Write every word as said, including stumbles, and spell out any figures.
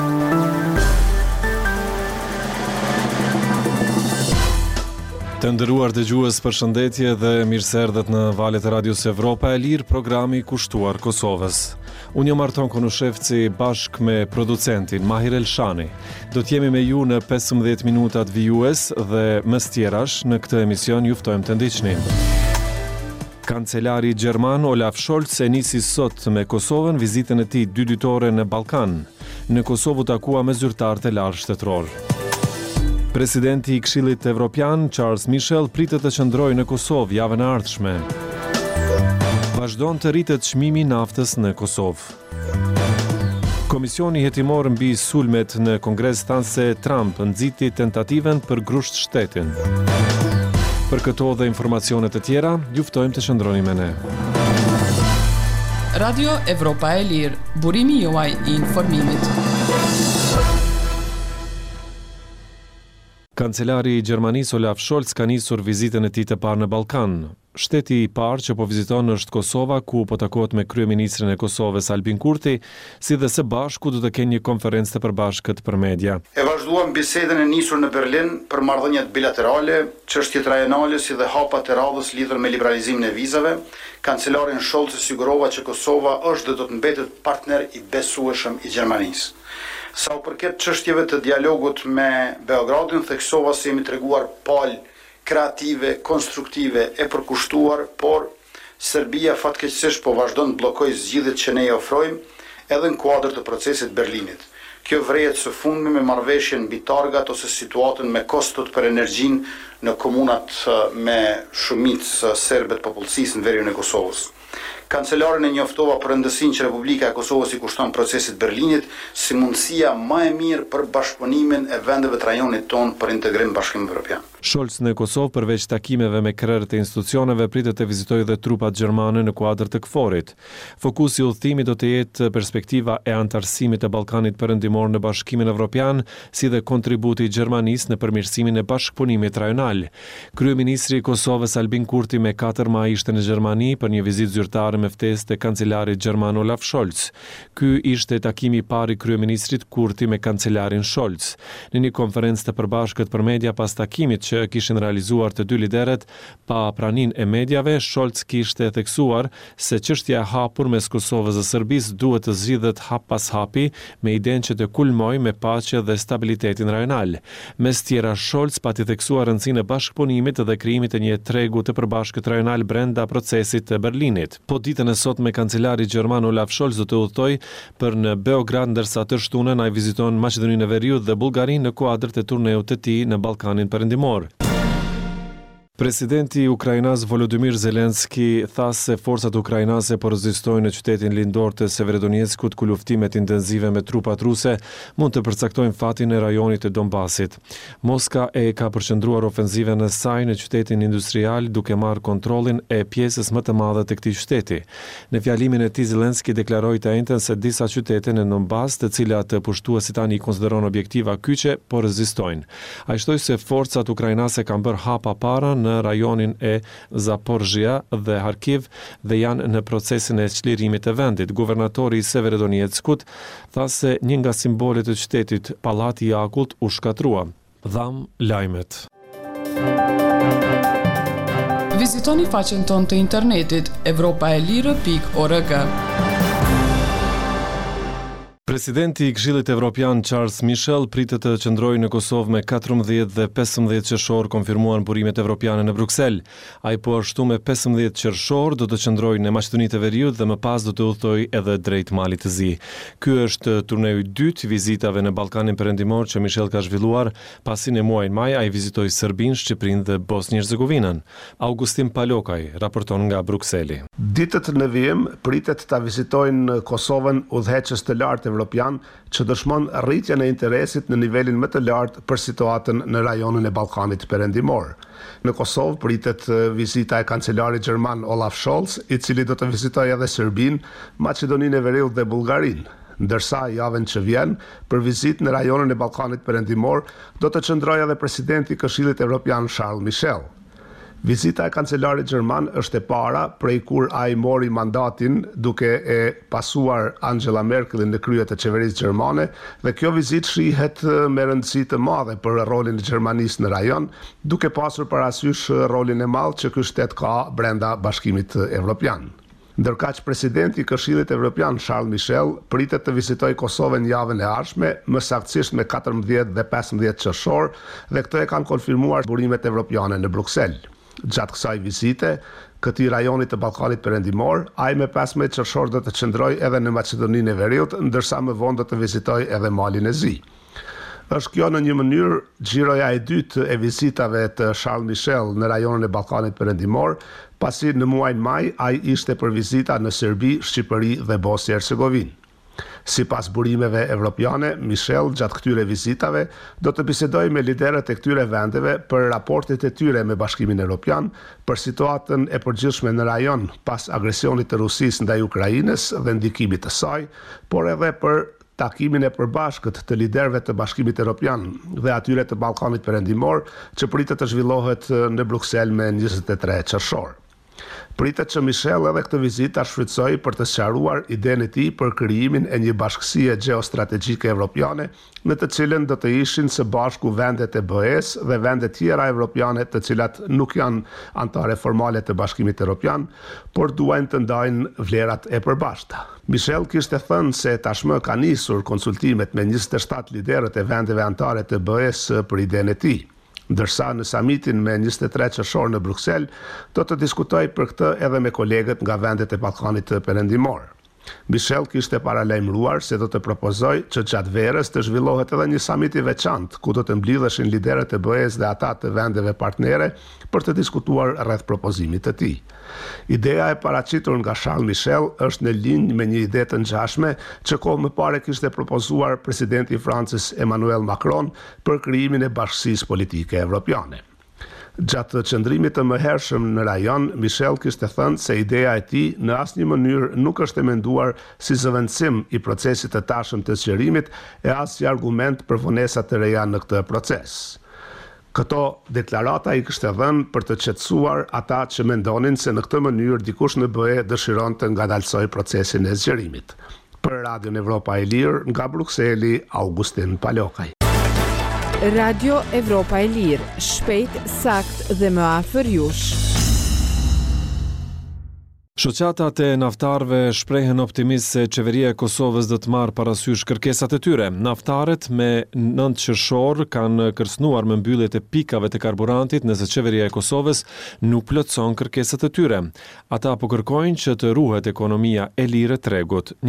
Të nderuar dëgjues, përshëndetje dhe mirëseardhët në valët e Radios Evropa e Lirë, programi kushtuar Kosovës. Unë jam Arton Konushevci bashkë me producentin Mahir Elshani. Do t'jemi me ju në pesëmbëdhjetë minutat vijues dhe mes tjerash në këtë emision ju ftojmë të ndiqni. Kancelari Gjerman Olaf Scholz e nisi sot me Kosovën vizitën e tij dy ditore në Ballkan. Në Kosovë u takua me zyrtarët e lartë shtetëror. Presidenti i Këshillit Evropian, Charles Michel, pritet të qëndrojë në Kosovë javën e ardhshme. Vazhdon të rritet çmimi i naftës në Kosovë. Komisioni hetimor mbi sulmet në Kongres than se Trump nxiti tentativen për grusht shtetin. Për këto dhe informacione të tjera, ju ftojmë të qëndroni me ne. Radio Evropa e Lirë, burimi juaj i informimit. Kancelari i Gjermanisë Olaf Scholz ka nisur vizitën e tij të parë në Ballkan. Shteti i parë që po viziton është Kosova, ku po takohet me kryeministrin e Kosovës Albin Kurti, si dhe së bashku do të kenë një konferencë të përbashkët për media. E vazhduam bisedën e nisur në Berlin për marrëdhëniet bilaterale, çështjet rajonale si dhe hapat e radhës lidhur me liberalizimin e vizave. Kancelarin Scholz sigurova që Kosova është dhe do të mbetet partner i besueshëm i Gjermanisë. Sa u përket çështjeve të dialogut me Beogradin, theksova se jemi treguar palë kreative, konstruktive e përkushtuar, por Serbia fatkeqësisht po vazhdon të bllokojë zgjidhjet që ne i ofrojmë edhe në kuadër të procesit Berlinit. Kjo vrehet së fundmi me marrëveshjen mbi targat ose situatën me kostot për energjinë në komunat me shumicë serbe të popullsisë në veriun e Kosovës. Kancelarin e njoftova për rëndësinë që Republika e Kosovës i kushton procesit Berlinit si mundësia më e mirë për bashkëpunimin e vendeve të rajonit tonë për integrim në Bashkimin Evropian. Scholz në Kosovë, përveç takimeve me krerët e institucioneve, pritet të vizitojë dhe trupat gjermane në kuadër të KFOR-it. Fokusi i udhëtimit do të jetë perspektiva e antarësimit të Ballkanit Perëndimor në Bashkimin Evropian, si dhe kontributi i Gjermanisë në përmirësimin e bashkëpunimit rajonal. Kryeministri i Kosovës Albin Kurti me katër maj ishte në Gjermani për një vizitë zyrtare me ftesë të kancelarit gjerman Olaf Scholz. Ky ishte takimi i parë i kryeministrit Kurti me kancelarin Scholz. Në një konferencë të përbashkët për media pas takimit që kishin realizuar të dy liderët pa praninë e mediave, Scholz kishte theksuar se çështja e hapur mes Kosovës dhe Serbisë duhet të zgjidhet hap pas hapi me idenë që të kulmojë me paqe dhe stabilitetin rajonal. Mes tjera, Scholz pati theksuar rëndësinë e bashkëpunimit dhe krijimit të një tregu të përbashkët rajonal brenda procesit të Berlinit. Po ditën e sot me kancelari gjerman Olaf Scholz do të udhtoj për në Beograd, ndërsa të shtunën ai viziton Maqedoninë e Veriut dhe Bullgarinë në kuadër të turneut të tij në Ballkanin Perëndimor. Presidenti i Ukrainës Volodymyr Zelenski tha se forcat ukrainase po rezistojnë në qytetin lindor të Severodonetskut, ku luftimet intenzive me trupat ruse mund të përcaktojnë fatin e rajonit të Donbasit. Moska e ka përqendruar ofenzivën e saj në qytetin industrial duke marrë kontrollin e pjesës më të madhe të këtij qyteti. Në fjalimin e tij Zelenski deklaroi të njëjtën se disa qytete në Donbas, të cilat pushtuesit tani i konsideron objektiva kyçe, po rezistojnë. Ai shtoi se forcat ukrainase kanë bërë hapa para në në rajonin e Zaporizhia dhe Kharkiv dhe janë në procesin e çlirimit të vendit. Guvernatori i Severodonetskut tha se një nga simbolet e qytetit, Pallati i Akullt, u shkatrua. Dham lajmet. Vizitoni faqen tonë të internetit evropaelire pikë org. Presidenti i Këshillit Evropian Charles Michel pritet të qëndrojë në Kosovë me katërmbëdhjetë dhe pesëmbëdhjetë qershor, konfirmuan burimet evropiane në Bruksel. Ai po ashtu me pesëmbëdhjetë qershor do të qëndrojë në Maqedoninë e Veriut dhe më pas do të udhtojë edhe drejt Malit të Zi. Ky është turneu i dytë i vizitave në Ballkanin Perëndimor që Michel ka zhvilluar, pasi në muajin maj ai vizitoi Serbinë, Shqipërinë dhe Bosnjë-Hercegovinën. Augustin Palokaj raporton nga Brukseli. Ditët në vijim pritet ta vizitojnë Kosovën udhëheqës të lartë evropian që dëshmon rritjen e interesit në nivelin më të lartë për situatën në rajonin e Ballkanit Perëndimor. Në Kosovë pritet vizita e kancelarit gjerman Olaf Scholz, i cili do të vizitojë edhe Serbinë, Maqedoninë e Veriut dhe Bullgarinë. Ndërsa javën që vjen, për vizitë në rajonin e Ballkanit Perëndimor, do të qëndrojë edhe presidenti i Këshillit Evropian Charles Michel. Vizita e kancelarit gjerman është e para prej kur ai mori mandatin duke e pasuar Angela Merkelin në krye të qeverisë gjermane dhe kjo vizitë shihet me rëndësi të madhe për rolin e Gjermanisë në rajon, duke pasur parasysh rolin e madh që ky shtet ka brenda Bashkimit Evropian. Ndërkaq presidenti i Këshillit Evropian Charles Michel pritet të vizitojë Kosovën javën e ardhshme, më saktësisht me katërmbëdhjetë dhe pesëmbëdhjetë qershor, dhe këto e kanë konfirmuar burimet evropiane në Bruksel. Gjatë kësaj vizite, këtij rajonit të Ballkanit Perëndimor, ai me pesëmbëdhjetë qershor do të qëndrojë edhe në Maqedoninë e Veriut, ndërsa më vonë do të vizitojë edhe Malin e Zi. Është kjo në një mënyrë xhiroja e dytë e vizitave të Charles Michel në rajonin e Ballkanit Perëndimor, pasi në muajin maj ai ishte për vizita në Serbi, Shqipëri dhe Bosnjë Hercegovinë. Sipas burimeve evropiane, Michel gjatë këtyre vizitave do të bisedojë me liderët e këtyre vendeve për raportet e tyre me Bashkimin Evropian, për situatën e përgjithshme në rajon pas agresionit të Rusisë ndaj Ukrainës dhe ndikimit të saj, por edhe për takimin e përbashkët të liderëve të Bashkimit Evropian dhe atyre të Ballkanit Perëndimor që pritet të zhvillohet në Bruksel me njëzet e tre qershor. Pritet që Michel edhe këtë vizitë ta shfrytësojë për të sqaruar idenë e tij për krijimin e një bashkësie gjeostrategjike evropiane, në të cilën do të ishin së bashku vendet e B E-s dhe vende tjera evropiane të cilat nuk janë anëtare formale të Bashkimit Evropian, por duajnë të ndajnë vlerat e përbashkëta. Michel kishte thënë se tashmë ka nisur konsultimet me njëzet e shtatë liderët e vendeve anëtare të B E-s për idenë e tij. Ndërsa në samitin me njëzet e tre qershor në Bruksel, do të diskutoj për këtë edhe me kolegët nga vendet e Ballkanit Perëndimor. Michel kishte paralajmëruar se do të propozoj që gjatë verës të zhvillohet edhe një samit i veçantë, ku do të mblidheshin liderët e B E-s dhe ata të vendeve partnere për të diskutuar rreth propozimit të tij. Ideja e paraqitur nga Charles Michel është në linjë me një ide të ngjashme që kohë më parë kishte propozuar presidenti i Francës Emmanuel Macron për krijimin e bashkësisë politike evropiane. Gjatë qëndrimit të mëhershëm në rajon, Michel kishte thënë se ideja e tij në asnjë mënyrë nuk është e menduar si zëvendësim i procesit të tashëm të sqarimit e as si argument për vonesa të reja në këtë proces. Këto deklarata i kishte dhënë për të qetësuar ata që mendonin se në këtë mënyrë dikush në B E dëshiron të ngadalsoj procesin e zgjerimit. Për Radion Evropa e Lirë, nga Brukseli, Augustin Palokaj. Radio Evropa e Lirë, shpejt, sakt dhe më afër jush. Shoqatat e naftarëve shprehen optimist se qeveria e Kosovës do të marrë parasysh kërkesat e tyre. Naftarët me nëntë qershor kanë kërcënuar me mbylljet e pikave të karburantit nëse qeveria e Kosovës nuk plotëson kërkesat e tyre. Ata po kërkojnë që të ruhet ekonomia e lirë e tregut.